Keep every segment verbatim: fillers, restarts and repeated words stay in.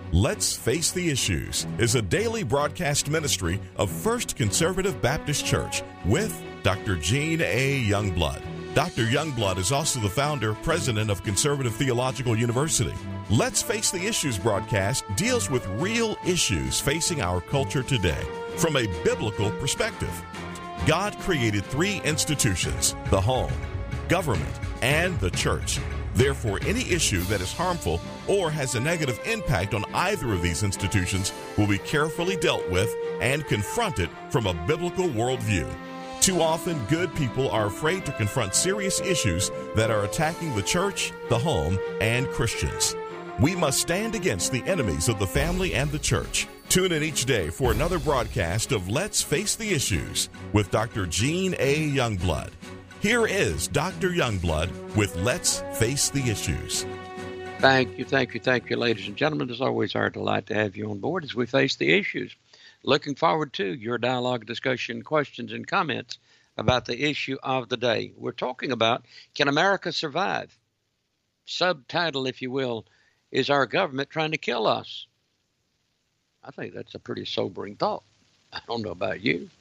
Let's Face the Issues is a daily broadcast ministry of First Conservative Baptist Church with Doctor Gene A. Youngblood. Doctor Youngblood is also the founder, president of Conservative Theological University. Let's Face the Issues broadcast deals with real issues facing our culture today from a biblical perspective. God created three institutions: the home, government, and the church. Therefore, any issue that is harmful or has a negative impact on either of these institutions will be carefully dealt with and confronted from a biblical worldview. Too often, good people are afraid to confront serious issues that are attacking the church, the home, and Christians. We must stand against the enemies of the family and the church. Tune in each day for another broadcast of Let's Face the Issues with Doctor Gene A. Youngblood. Here is Doctor Youngblood with Let's Face the Issues. Thank you, thank you, thank you, ladies and gentlemen. It's always our delight to have you on board as we face the issues. Looking forward to your dialogue, discussion, questions, and comments about the issue of the day. We're talking about, can America survive? Subtitle, if you will, is our government trying to kill us? I think that's a pretty sobering thought. I don't know about you.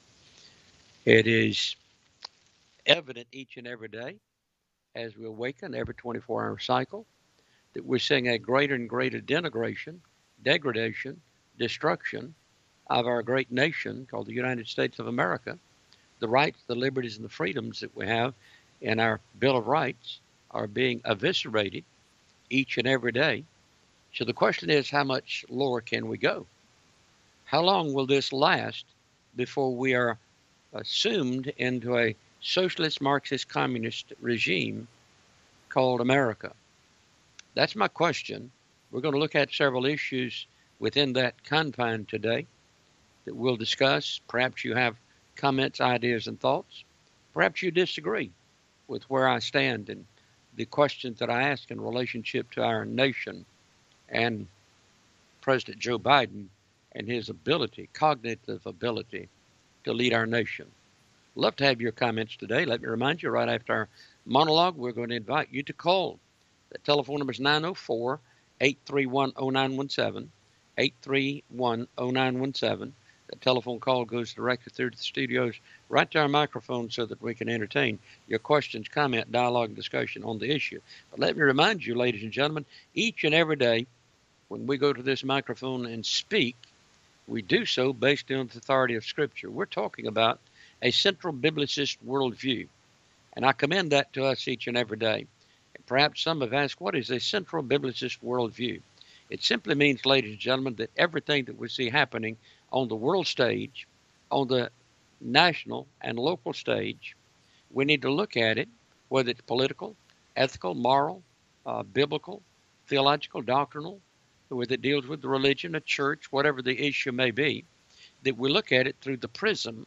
It is evident each and every day as we awaken every twenty-four hour cycle that we're seeing a greater and greater denigration, degradation, destruction of our great nation called the United States of America. The rights, the liberties, and the freedoms that we have in our Bill of Rights are being eviscerated each and every day. So the question is, how much lower can we go? How long will this last before we are assumed into a socialist, Marxist, communist regime called America? That's my question. We're going to look at several issues within that confine today that we'll discuss. Perhaps you have comments, ideas, and thoughts. Perhaps you disagree with where I stand and the questions that I ask in relationship to our nation and President Joe Biden and his ability, cognitive ability, to lead our nation. Love to have your comments today. Let me remind you, right after our monologue, we're going to invite you to call. The telephone number is nine oh four, eight three one, oh nine one seven, eight three one, oh nine one seven. The telephone call goes directly through to the studios, right to our microphone so that we can entertain your questions, comment, dialogue, and discussion on the issue. But let me remind you, ladies and gentlemen, each and every day when we go to this microphone and speak, we do so based on the authority of Scripture. We're talking about a central biblicist worldview, and I commend that to us each and every day. And perhaps some have asked, what is a central biblicist worldview? It simply means, ladies and gentlemen, that everything that we see happening on the world stage, on the national and local stage, we need to look at it, whether it's political, ethical, moral, uh, biblical, theological, doctrinal, whether it deals with the religion, a church, whatever the issue may be, that we look at it through the prism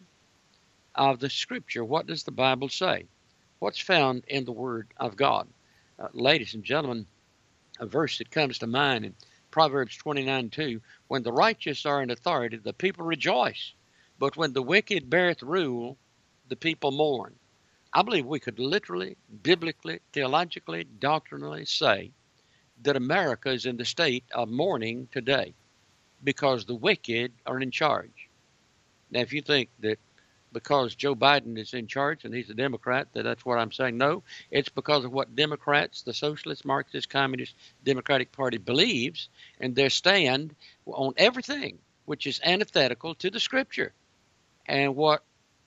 of the Scripture. What does the Bible say? What's found in the Word of God? Uh, ladies and gentlemen, a verse that comes to mind in Proverbs twenty-nine two, when the righteous are in authority, the people rejoice, but when the wicked beareth rule, the people mourn. I believe we could literally, biblically, theologically, doctrinally say that America is in the state of mourning today because the wicked are in charge. Now, if you think that because Joe Biden is in charge and he's a Democrat, that that's what I'm saying, no, it's because of what Democrats, the Socialist, Marxist, Communist, Democratic Party believes, and their stand on everything which is antithetical to the Scripture. And what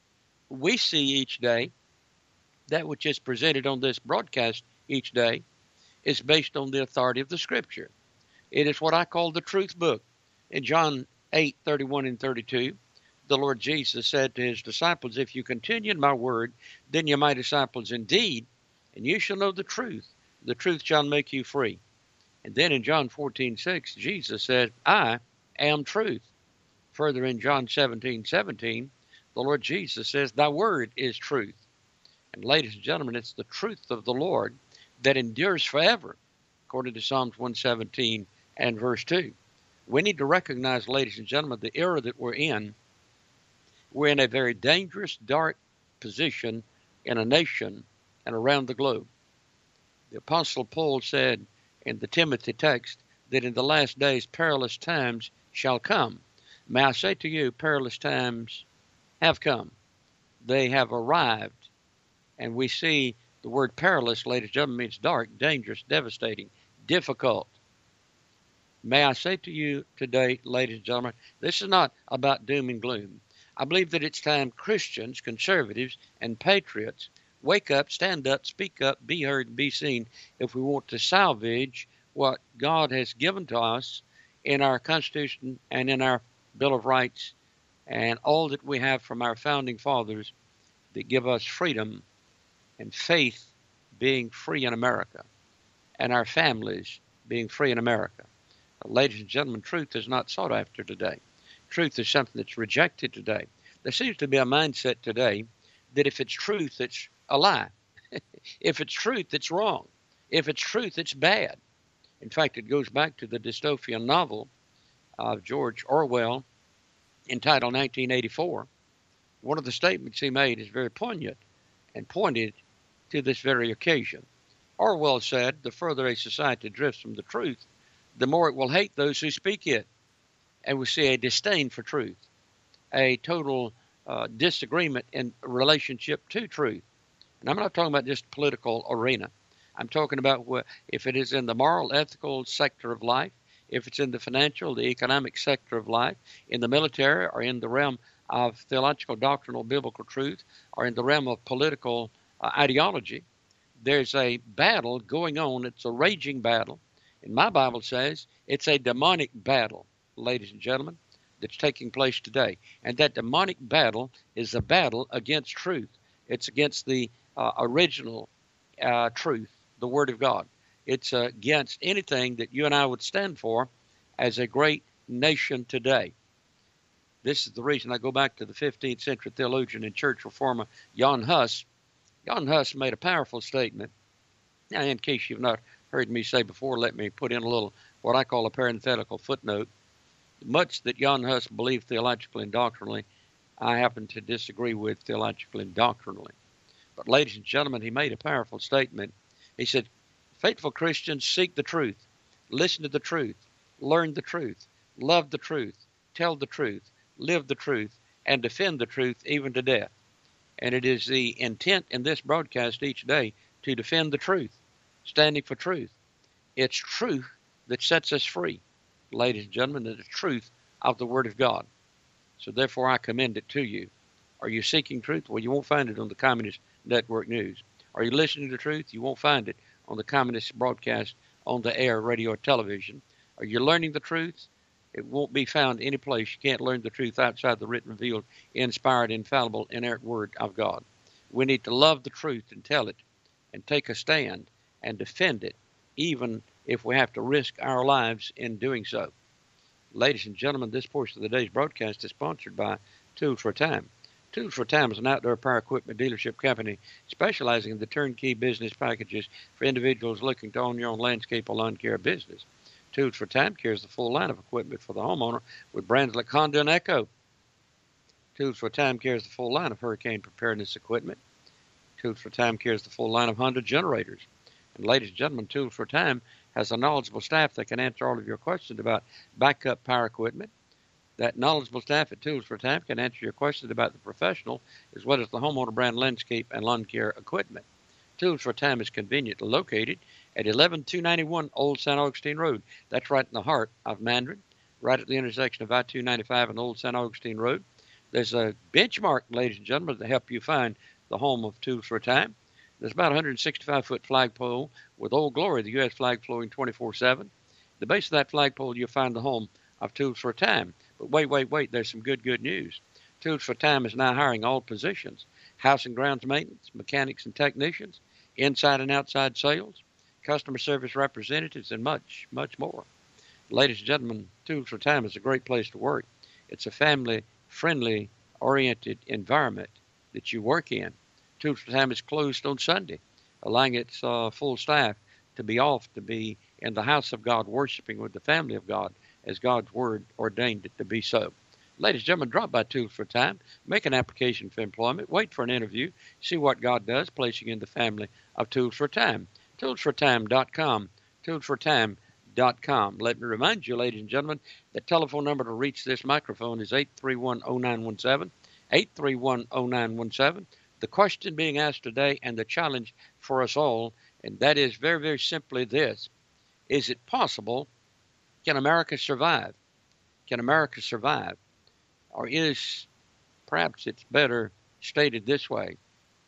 we see each day, that which is presented on this broadcast each day, is based on the authority of the Scripture. It is what I call the truth book. In John eight, thirty-one and thirty-two, the Lord Jesus said to his disciples, if you continue in my word, then you're my disciples indeed, and you shall know the truth. The truth shall make you free. And then in John fourteen, six, Jesus said, I am truth. Further in John seventeen, seventeen, the Lord Jesus says, thy word is truth. And ladies and gentlemen, it's the truth of the Lord that endures forever, according to Psalms one seventeen and verse two. We need to recognize, ladies and gentlemen, the era that we're in. We're in a very dangerous, dark position in a nation and around the globe. The Apostle Paul said in the Timothy text that in the last days perilous times shall come. May I say to you, perilous times have come. They have arrived. And we see the word perilous, ladies and gentlemen, means dark, dangerous, devastating, difficult. May I say to you today, ladies and gentlemen, this is not about doom and gloom. I believe that it's time Christians, conservatives, and patriots wake up, stand up, speak up, be heard, be seen if we want to salvage what God has given to us in our Constitution and in our Bill of Rights and all that we have from our founding fathers that give us freedom and faith being free in America and our families being free in America. Ladies and gentlemen, truth is not sought after today. Truth is something that's rejected today. There seems to be a mindset today that if it's truth, it's a lie. If it's truth, it's wrong. If it's truth, it's bad. In fact, it goes back to the dystopian novel of George Orwell entitled nineteen eighty-four. One of the statements he made is very poignant and pointed to this very occasion. Orwell said, the further a society drifts from the truth, the more it will hate those who speak it. And we see a disdain for truth, a total uh, disagreement in relationship to truth. And I'm not talking about just political arena. I'm talking about what, if it is in the moral, ethical sector of life, if it's in the financial, the economic sector of life, in the military, or in the realm of theological, doctrinal, biblical truth, or in the realm of political uh, ideology, there's a battle going on. It's a raging battle. And my Bible says it's a demonic battle, ladies and gentlemen, that's taking place today. And that demonic battle is a battle against truth. It's against the uh, original uh, truth, the Word of God. It's uh, against anything that you and I would stand for as a great nation today. This is the reason I go back to the fifteenth century theologian and church reformer Jan Hus. Jan Hus made a powerful statement. Now, in case you've not heard me say before, let me put in a little what I call a parenthetical footnote. Much that Jan Hus believed theologically and doctrinally, I happen to disagree with theologically and doctrinally. But ladies and gentlemen, he made a powerful statement. He said, faithful Christians seek the truth, listen to the truth, learn the truth, love the truth, tell the truth, live the truth, and defend the truth even to death. And it is the intent in this broadcast each day to defend the truth, standing for truth. It's truth that sets us free, ladies and gentlemen, the truth of the Word of God. So therefore I commend it to you. Are you seeking truth? Well, you won't find it on the Communist Network News. Are you listening to truth? You won't find it on the Communist broadcast on the air, radio, or television. Are you learning the truth? It won't be found any place. You can't learn the truth outside the written, revealed, inspired, infallible, inerrant Word of God. We need to love the truth and tell it and take a stand and defend it, even if we have to risk our lives in doing so. Ladies and gentlemen, this portion of the day's broadcast is sponsored by Tools for Time. Tools for Time is an outdoor power equipment dealership company specializing in the turnkey business packages for individuals looking to own your own landscape or lawn care business. Tools for Time carries the full line of equipment for the homeowner with brands like Honda and Echo. Tools for Time carries the full line of hurricane preparedness equipment. Tools for Time carries the full line of Honda generators. And ladies and gentlemen, Tools for Time has a knowledgeable staff that can answer all of your questions about backup power equipment. That knowledgeable staff at Tools for Time can answer your questions about the professional as well as the homeowner brand landscape and lawn care equipment. Tools for Time is conveniently located at eleven two ninety-one Old Saint Augustine Road. That's right in the heart of Mandarin, right at the intersection of I two ninety-five and Old Saint Augustine Road. There's a benchmark, ladies and gentlemen, to help you find the home of Tools for Time. There's about a one hundred sixty-five foot flagpole with Old Glory, the U S flag flowing twenty-four seven. At the base of that flagpole, you'll find the home of Tools for Time. But wait, wait, wait, there's some good, good news. Tools for Time is now hiring all positions: house and grounds maintenance, mechanics and technicians, inside and outside sales, customer service representatives, and much, much more. Ladies and gentlemen, Tools for Time is a great place to work. It's a family-friendly, oriented environment that you work in. Tools for Time is closed on Sunday, allowing its uh, full staff to be off, to be in the house of God, worshiping with the family of God, as God's Word ordained it to be so. Ladies and gentlemen, drop by Tools for Time, make an application for employment, wait for an interview, see what God does, placing in the family of Tools for Time. tools for time dot com, tools for time dot com. Let me remind you, ladies and gentlemen, the telephone number to reach this microphone is eight three one, oh nine one seven, eight three one, oh nine one seven. The question being asked today and the challenge for us all, and that is very, very simply this. Is it possible? Can America survive? Can America survive? Or is, perhaps it's better stated this way,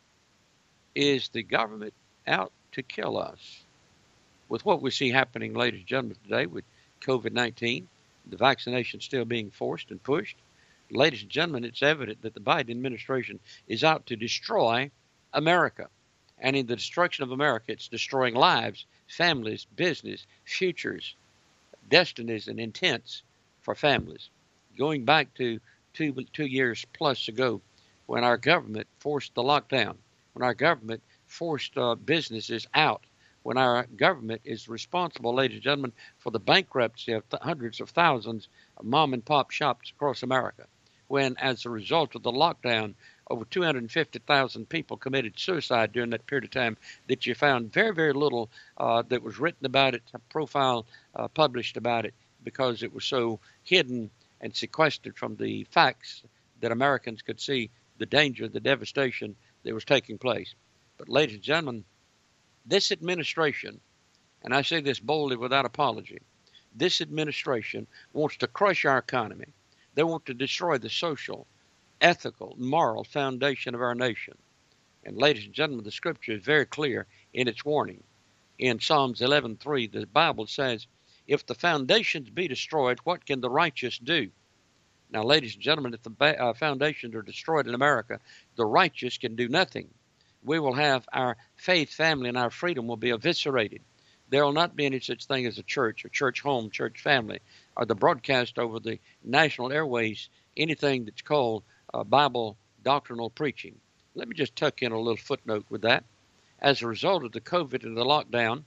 is the government out to kill us? With what we see happening, ladies and gentlemen, today with COVID nineteen, the vaccination still being forced and pushed, ladies and gentlemen, it's evident that the Biden administration is out to destroy America. And in the destruction of America, it's destroying lives, families, business, futures, destinies, and intents for families. Going back to two, two years plus ago, when our government forced the lockdown, when our government forced uh, businesses out, when our government is responsible, ladies and gentlemen, for the bankruptcy of th- hundreds of thousands of mom and pop shops across America, when as a result of the lockdown, over two hundred fifty thousand people committed suicide during that period of time, that you found very, very little uh, that was written about it, a profile uh, published about it, because it was so hidden and sequestered from the facts that Americans could see the danger, the devastation that was taking place. But ladies and gentlemen, this administration, and I say this boldly without apology, this administration wants to crush our economy. They want to destroy the social, ethical, moral foundation of our nation. And ladies and gentlemen, the scripture is very clear in its warning. In Psalms eleven three, the Bible says, if the foundations be destroyed, what can the righteous do? Now, ladies and gentlemen, if the ba- uh, foundations are destroyed in America, the righteous can do nothing. We will have our faith, family, and our freedom will be eviscerated. There will not be any such thing as a church, or church home, church family, or the broadcast over the national airways, anything that's called uh, Bible doctrinal preaching. Let me just tuck in a little footnote with that. As a result of the COVID and the lockdown,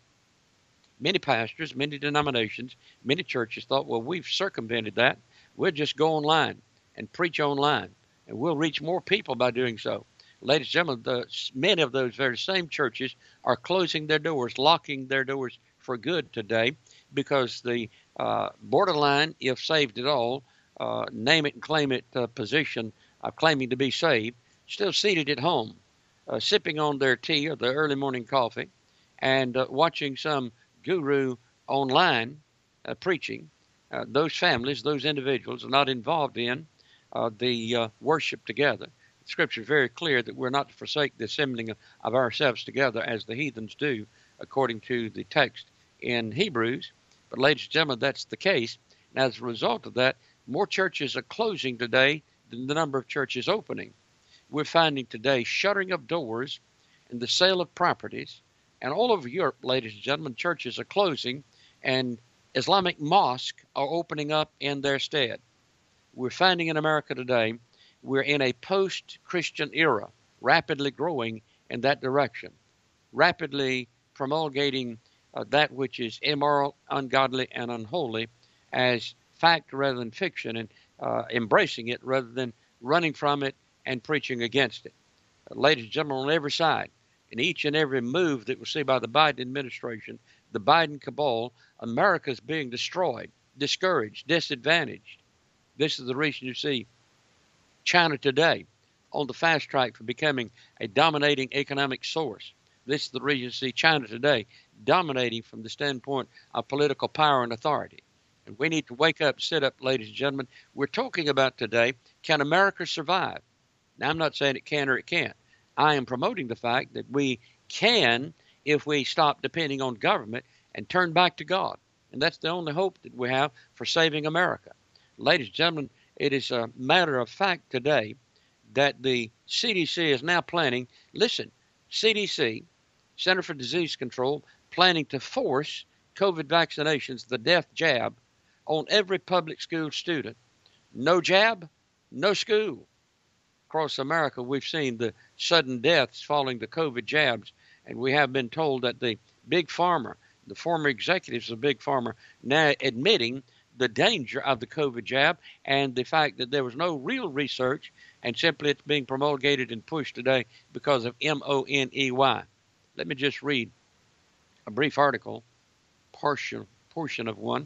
many pastors, many denominations, many churches thought, well, we've circumvented that. We'll just go online and preach online, and we'll reach more people by doing so. Ladies and gentlemen, the, many of those very same churches are closing their doors, locking their doors for good today, because the uh, borderline, if saved at all, uh, name it and claim it uh, position of claiming to be saved, still seated at home, uh, sipping on their tea or their early morning coffee, and uh, watching some guru online uh, preaching. Uh, those families, those individuals are not involved in uh, the uh, worship together. Scripture is very clear that we're not to forsake the assembling of, of ourselves together as the heathens do, according to the text in Hebrews. But ladies and gentlemen, that's the case. And as a result of that, more churches are closing today than the number of churches opening. We're finding today shuttering of doors and the sale of properties. And all over Europe, ladies and gentlemen, churches are closing and Islamic mosques are opening up in their stead. We're finding in America today we're in a post-Christian era, rapidly growing in that direction, rapidly promulgating uh, that which is immoral, ungodly, and unholy as fact rather than fiction, and uh, embracing it rather than running from it and preaching against it. Uh, ladies and gentlemen, on every side, in each and every move that we see by the Biden administration, the Biden cabal, America is being destroyed, discouraged, disadvantaged. This is the reason you see China today on the fast track for becoming a dominating economic source. This is the reason you see China today dominating from the standpoint of political power and authority. And we need to wake up, sit up, ladies and gentlemen. We're talking about today, can America survive? Now, I'm not saying it can or it can't. I am promoting the fact that we can if we stop depending on government and turn back to God. And that's the only hope that we have for saving America. Ladies and gentlemen, it is a matter of fact today that the C D C is now planning, listen, C D C, Center for Disease Control, planning to force COVID vaccinations, the death jab, on every public school student. No jab, no school. Across America, we've seen the sudden deaths following the COVID jabs, and we have been told that the Big Pharma, the former executives of Big Pharma, now admitting the danger of the COVID jab and the fact that there was no real research and simply it's being promulgated and pushed today because of M O N E Y. Let me just read a brief article, partial portion of one.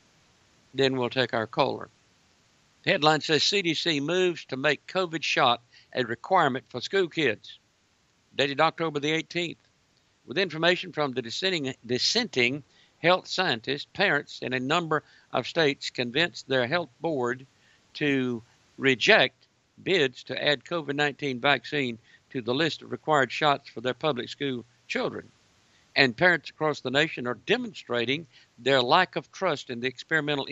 Then we'll take our caller. The headline says C D C moves to make COVID shot a requirement for school kids. Dated October the eighteenth. With information from the dissenting, dissenting health scientists, parents in a number of states convinced their health board to reject bids to add COVID nineteen vaccine to the list of required shots for their public school children. And parents across the nation are demonstrating their lack of trust in the experimental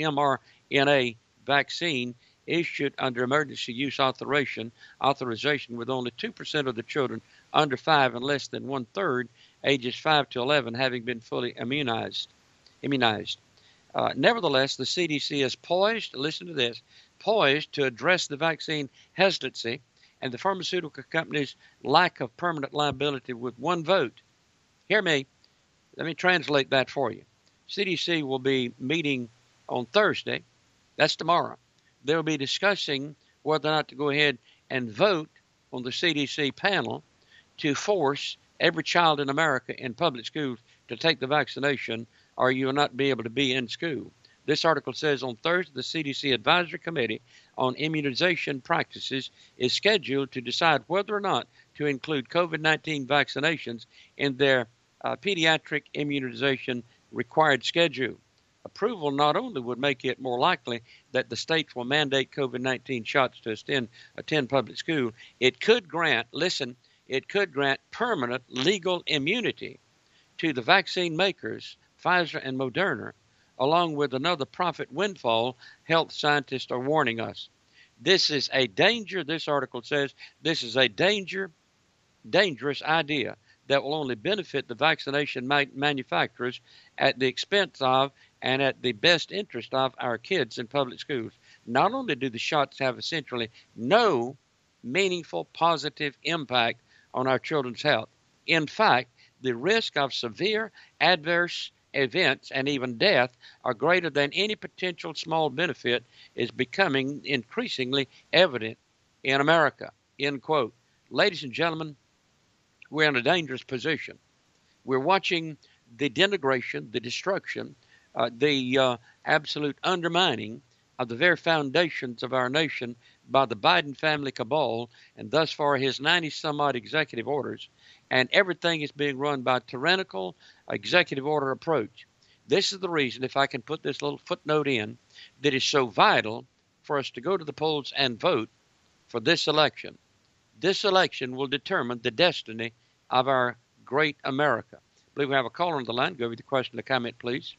mRNA vaccine issued under emergency use authorization, authorization with only two percent of the children under five and less than one-third ages five to eleven having been fully immunized. immunized. Uh, nevertheless, the C D C is poised, listen to this, poised to address the vaccine hesitancy and the pharmaceutical companies' lack of permanent liability with one vote. Hear me. Let me translate that for you. C D C will be meeting on Thursday. That's tomorrow. They'll be discussing whether or not to go ahead and vote on the C D C panel to force every child in America in public schools to take the vaccination, or you will not be able to be in school. This article says on Thursday, the C D C Advisory Committee on Immunization Practices is scheduled to decide whether or not to include COVID nineteen vaccinations in their uh, pediatric immunization required schedule. Approval not only would make it more likely that the states will mandate COVID nineteen shots to attend, attend public school, it could grant, listen, it could grant permanent legal immunity to the vaccine makers, Pfizer and Moderna, along with another profit windfall health scientists are warning us. This is a danger, this article says, this is a danger, dangerous idea that will only benefit the vaccination ma- manufacturers at the expense of and at the best interest of our kids in public schools. Not only do the shots have essentially no meaningful positive impact on our children's health, in fact, the risk of severe adverse events and even death are greater than any potential small benefit is becoming increasingly evident in America, end quote. Ladies and gentlemen, we're in a dangerous position. We're watching the denigration, the destruction, uh, the uh, absolute undermining of the very foundations of our nation by the Biden family cabal, and thus far his ninety-some-odd executive orders, and everything is being run by a tyrannical executive order approach. This is the reason, if I can put this little footnote in, that is so vital for us to go to the polls and vote for this election. This election will determine the destiny of our great America. I believe we have a caller on the line. Go with the question or comment, please.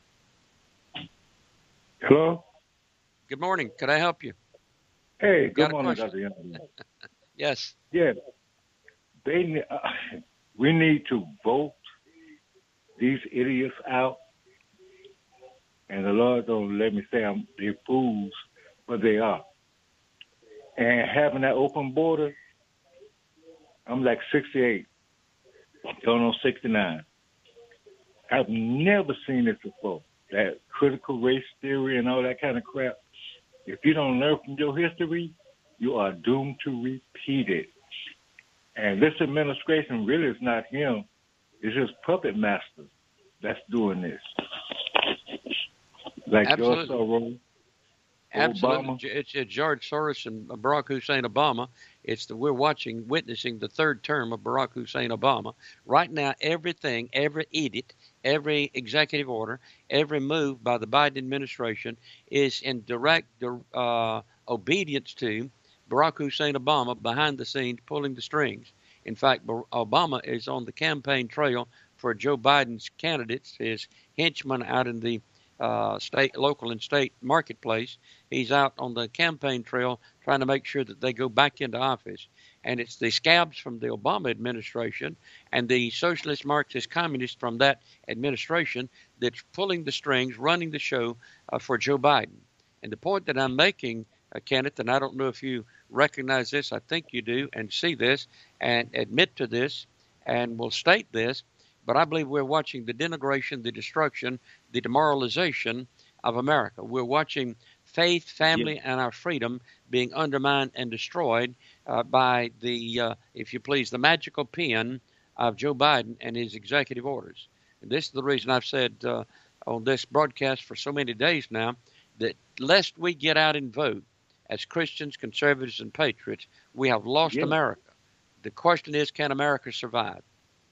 Hello? Good morning. Could I help you? Hey, Got good a morning, question? Doctor Young. Yes. Yeah, they, ne- uh, we need to vote these idiots out. And the Lord don't let me say I'm, they're fools, but they are. And having that open border, I'm like sixty-eight, going on sixty-nine. I've never seen this before. That critical race theory and all that kind of crap. If you don't learn from your history, you are doomed to repeat it. And this administration really is not him. It's his puppet master that's doing this. Like Absolutely. George Soros, Absolutely. Obama. It's, it's George Soros and Barack Hussein Obama. It's the we're watching, witnessing the third term of Barack Hussein Obama. Right now, everything, every edict, every executive order, every move by the Biden administration is in direct uh, obedience to Barack Hussein Obama behind the scenes pulling the strings. In fact, Obama is on the campaign trail for Joe Biden's candidates, his henchmen out in the uh, state, local and state marketplace. He's out on the campaign trail trying to make sure that they go back into office. And it's the scabs from the Obama administration and the socialist, Marxist, communists from that administration that's pulling the strings, running the show uh, for Joe Biden. And the point that I'm making, uh, Kenneth, and I don't know if you recognize this, I think you do, and see this and admit to this and will state this, but I believe we're watching the denigration, the destruction, the demoralization of America. We're watching faith, family, yeah. and our freedom being undermined and destroyed uh, by the, uh, if you please, the magical pen of Joe Biden and his executive orders. And this is the reason I've said uh, on this broadcast for so many days now that lest we get out and vote as Christians, conservatives, and patriots, we have lost Yes. America. The question is, can America survive?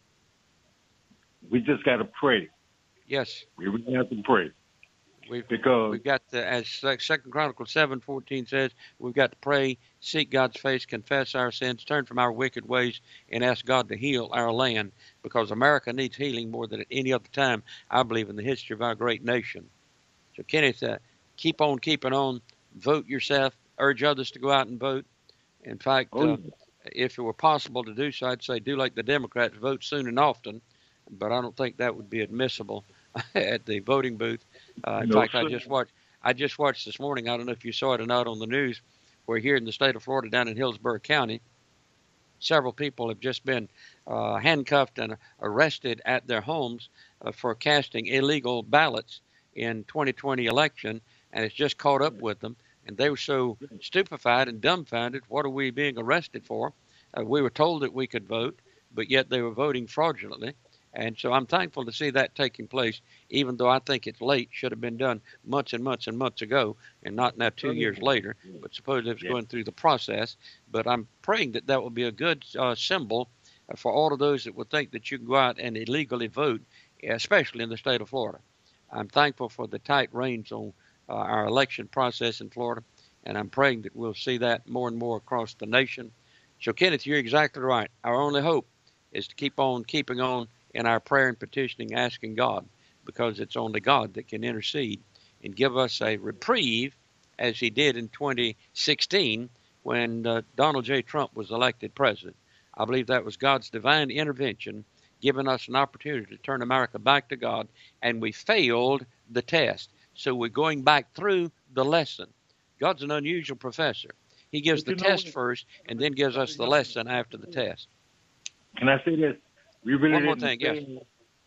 We just got to pray. Yes. We really have to pray. We've, because we've got to, as Second Chronicles seven fourteen says, we've got to pray, seek God's face, confess our sins, turn from our wicked ways, and ask God to heal our land, because America needs healing more than at any other time, I believe, in the history of our great nation. So, Kenneth, uh, keep on keeping on. Vote yourself. Urge others to go out and vote. In fact, oh, uh, if it were possible to do so, I'd say do like the Democrats, vote soon and often, but I don't think that would be admissible at the voting booth. Uh, in No, fact, I sir. just watched. I just watched this morning. I don't know if you saw it or not on the news, where here in the state of Florida, down in Hillsborough County, several people have just been uh, handcuffed and arrested at their homes uh, for casting illegal ballots in twenty twenty election, and it's just caught up with them. And they were so stupefied and dumbfounded. What are we being arrested for? Uh, we were told that we could vote, but yet they were voting fraudulently. And so I'm thankful to see that taking place, even though I think it's late, should have been done months and months and months ago, and not now two years later. But suppose it was Yeah. going through the process. But I'm praying that that will be a good uh, symbol for all of those that would think that you can go out and illegally vote, especially in the state of Florida. I'm thankful for the tight reins on uh, our election process in Florida, and I'm praying that we'll see that more and more across the nation. So, Kenneth, you're exactly right. Our only hope is to keep on keeping on in our prayer and petitioning, asking God, because it's only God that can intercede and give us a reprieve, as he did in twenty sixteen when uh, Donald J. Trump was elected president. I believe that was God's divine intervention, giving us an opportunity to turn America back to God, and we failed the test. So we're going back through the lesson. God's an unusual professor. He gives But the you know test what? first and then gives us the lesson after the test. Can I say this? We really One more didn't thing, yes. say,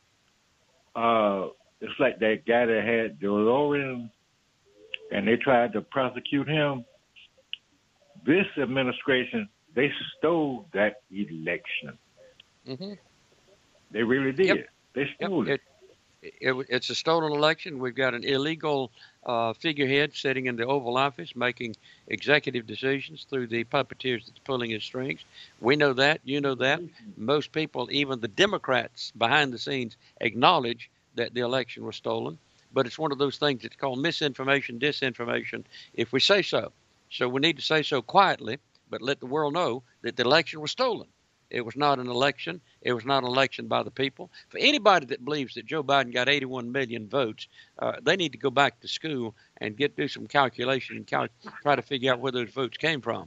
uh, it's like that guy that had DeLorean, and they tried to prosecute him. This administration, they stole that election. Mm-hmm. They really did. Yep. They stole Yep. it. It, it, it's a stolen election. We've got an illegal uh, figurehead sitting in the Oval Office making executive decisions through the puppeteers that's pulling his strings. We know that. You know that. Most people, even the Democrats behind the scenes, acknowledge that the election was stolen. But it's one of those things that's called misinformation, disinformation, if we say so. So we need to say so quietly, but let the world know that the election was stolen. It was not an election. It was not an election by the people. For anybody that believes that Joe Biden got eighty-one million votes, uh, they need to go back to school and get do some calculation and cal- try to figure out where those votes came from.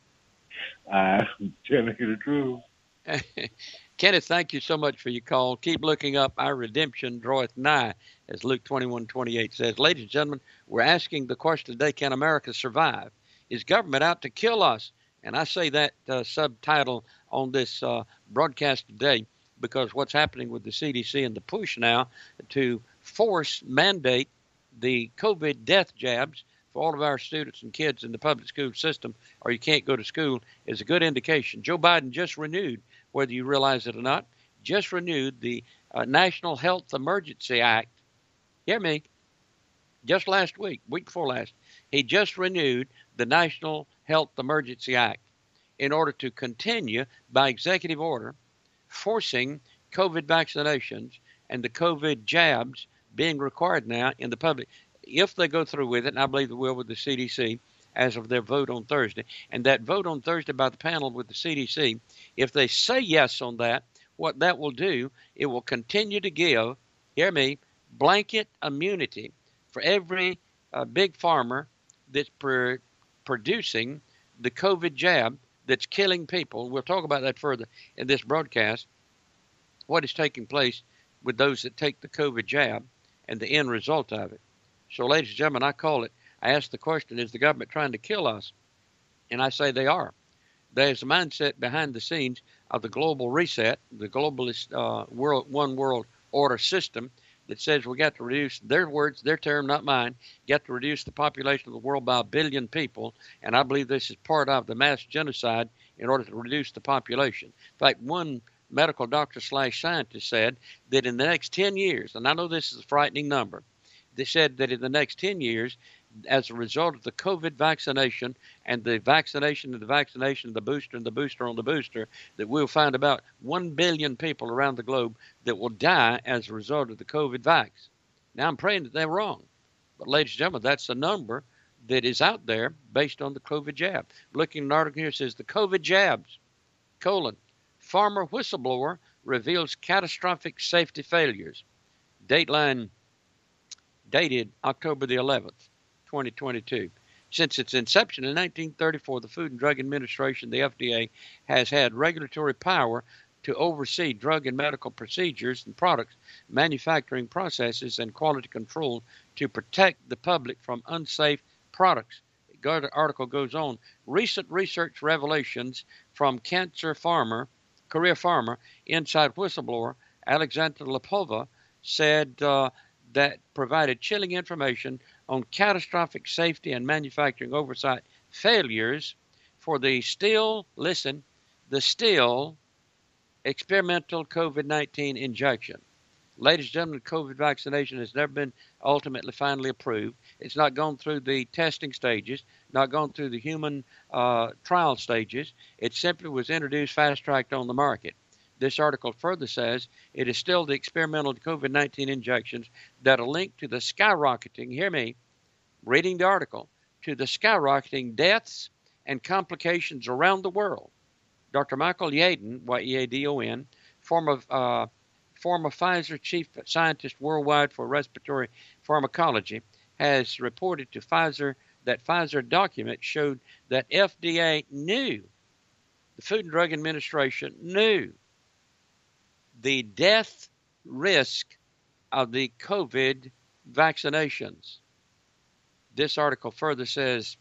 I'm telling you the truth. Kenneth, thank you so much for your call. Keep looking up. Our redemption draweth nigh, as Luke twenty-one twenty-eight says. Ladies and gentlemen, we're asking the question today, can America survive? Is government out to kill us? And I say that uh, subtitle on this uh, broadcast today because what's happening with the C D C and the push now to force mandate the COVID death jabs for all of our students and kids in the public school system, or you can't go to school, is a good indication. Joe Biden just renewed, whether you realize it or not, just renewed the uh, National Health Emergency Act. Hear me? Just last week, week before last, he just renewed the National Health Emergency Act in order to continue by executive order forcing COVID vaccinations and the COVID jabs being required now in the public. If they go through with it, and I believe they will with the C D C as of their vote on Thursday, and that vote on Thursday by the panel with the C D C, if they say yes on that, what that will do, it will continue to give, hear me, blanket immunity for every uh, big farmer that's pr- producing the COVID jab that's killing people. We'll talk about that further in this broadcast, what is taking place with those that take the COVID jab and the end result of it. So, ladies and gentlemen, I call it, I ask the question, is the government trying to kill us? And I say they are. There's a mindset behind the scenes of the global reset, the globalist uh, world, one world order system that says we got to reduce, their words, their term, not mine, got to reduce the population of the world by a billion people. And I believe this is part of the mass genocide in order to reduce the population. In fact, one medical doctor slash scientist, said that in the next ten years, and I know this is a frightening number, they said that in the next ten years, as a result of the COVID vaccination and the vaccination and the vaccination, the booster and the booster on the booster, that we'll find about one billion people around the globe that will die as a result of the COVID vax. Now, I'm praying that they're wrong. But, ladies and gentlemen, that's the number that is out there based on the COVID jab. Looking at an article here, it says the COVID jabs, colon, farmer whistleblower reveals catastrophic safety failures. Dateline dated October the eleventh, twenty twenty-two. Since its inception in nineteen thirty-four, the Food and Drug Administration, the F D A, has had regulatory power to oversee drug and medical procedures and products, manufacturing processes, and quality control to protect the public from unsafe products. The article goes on. Recent research revelations from cancer farmer, career farmer, inside whistleblower Alexandra Lepova said uh, that provided chilling information on catastrophic safety and manufacturing oversight failures for the still, listen, the still experimental COVID nineteen injection. Ladies and gentlemen, COVID vaccination has never been ultimately finally approved. It's not gone through the testing stages, not gone through the human uh, trial stages. It simply was introduced fast-tracked on the market. This article further says it is still the experimental COVID nineteen injections that are linked to the skyrocketing, hear me, reading the article, to the skyrocketing deaths and complications around the world. Doctor Michael Yeadon, Y E A D O N, former, uh, former Pfizer chief scientist worldwide for respiratory pharmacology, has reported to Pfizer that Pfizer documents showed that F D A knew, the Food and Drug Administration knew the death risk of the COVID vaccinations. This article further says,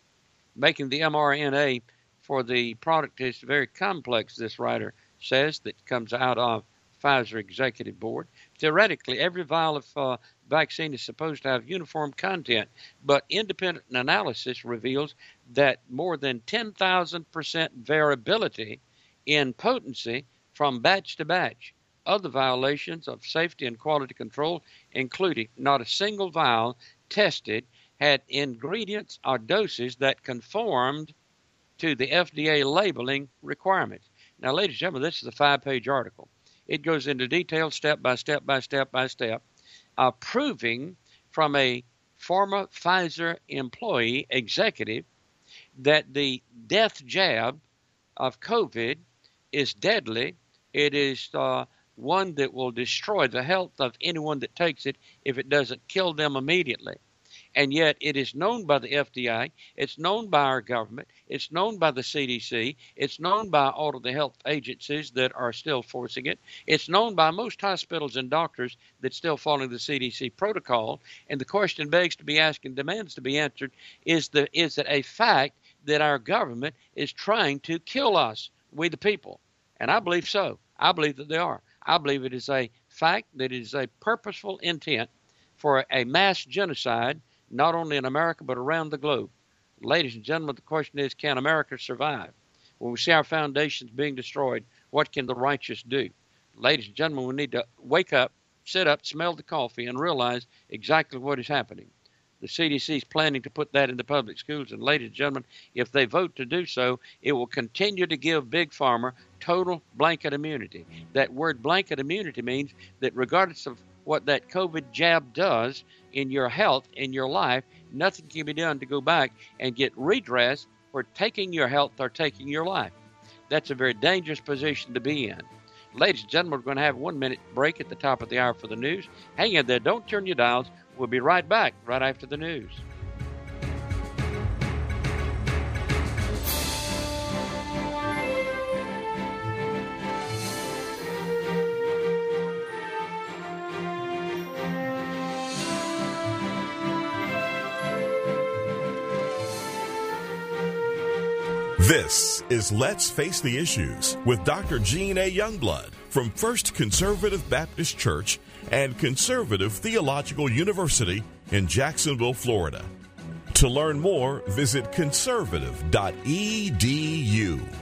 making the mRNA for the product is very complex, this writer says, that comes out of Pfizer Executive Board. Theoretically, every vial of uh, vaccine is supposed to have uniform content, but independent analysis reveals that more than ten thousand percent variability in potency from batch to batch. Other violations of safety and quality control, including not a single vial tested had ingredients or doses that conformed to the F D A labeling requirements. Now, ladies and gentlemen, this is a five-page article. It goes into detail, step by step by step by step, uh, proving from a former Pfizer employee executive that the death jab of COVID is deadly. It is uh, one that will destroy the health of anyone that takes it if it doesn't kill them immediately. And yet it is known by the F D A, it's known by our government, it's known by the C D C, it's known by all of the health agencies that are still forcing it, it's known by most hospitals and doctors that still follow the C D C protocol. And the question begs to be asked and demands to be answered, is, the, is it a fact that our government is trying to kill us, we the people? And I believe so. I believe that they are. I believe it is a fact that it is a purposeful intent for a mass genocide, not only in America, but around the globe. Ladies and gentlemen, the question is, can America survive? When we see our foundations being destroyed, what can the righteous do? Ladies and gentlemen, we need to wake up, sit up, smell the coffee, and realize exactly what is happening. The C D C is planning to put that into public schools, and ladies and gentlemen, if they vote to do so, it will continue to give Big Pharma total blanket immunity. That word blanket immunity means that regardless of what that COVID jab does in your health, in your life, nothing can be done to go back and get redress for taking your health or taking your life. That's a very dangerous position to be in. Ladies and gentlemen, we're going to have a one-minute break at the top of the hour for the news. Hang in there. Don't turn your dials. We'll be right back right after the news. This is Let's Face the Issues with Doctor Gene A. Youngblood from First Conservative Baptist Church and Conservative Theological University in Jacksonville, Florida. To learn more, visit conservative dot e d u.